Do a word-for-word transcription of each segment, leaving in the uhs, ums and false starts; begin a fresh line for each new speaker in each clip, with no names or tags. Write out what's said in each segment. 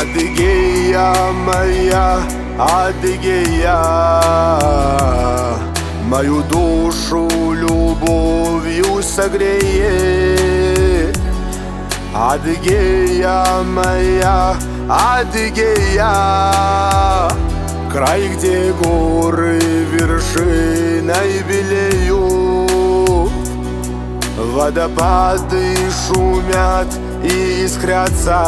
Адыгея моя, Адыгея, мою душу любовью согреет. Адыгея моя, Адыгея, край, где горы вершиной белеют, водопады шумят и искрятся.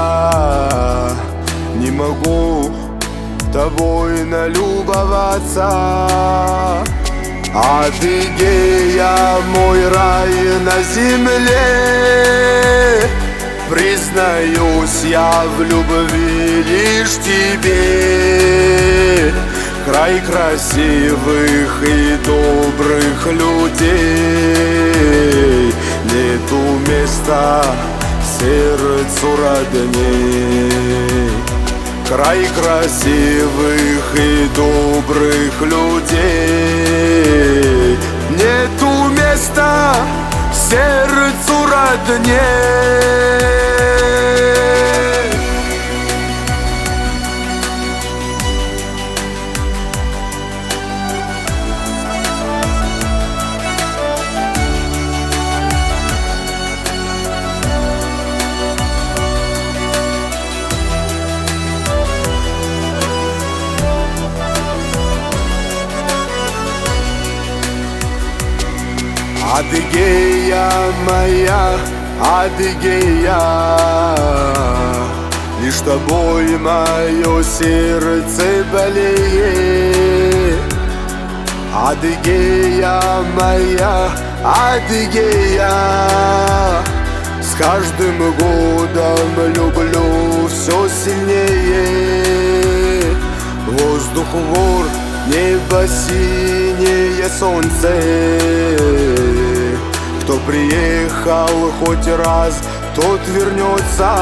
Не могу тобой налюбоваться. Адыгея, мой рай на земле, признаюсь я в любви лишь тебе. Край красивых и добрых людей, нету места сердцу родней. Край красивых и добрых людей, нету места сердцу родней. Адыгея моя, Адыгея, лишь тобой мое сердце болеет. Адыгея моя, Адыгея, с каждым годом люблю все сильнее. Воздух вор, небо синее, солнце. Кто приехал хоть раз, тот вернется.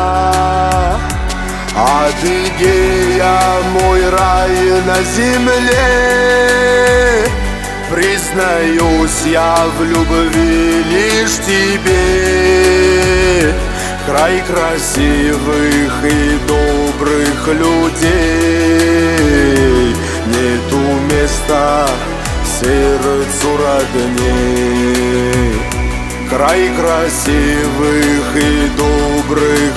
Адыгея, мой рай на земле, признаюсь я в любви лишь тебе. Край красивых и добрых людей, нету места сердцу родней. Край красивых и добрых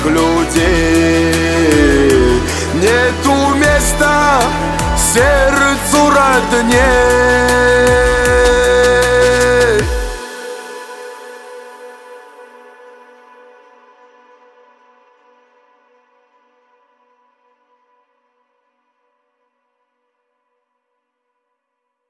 людей, нету места сердцу родней.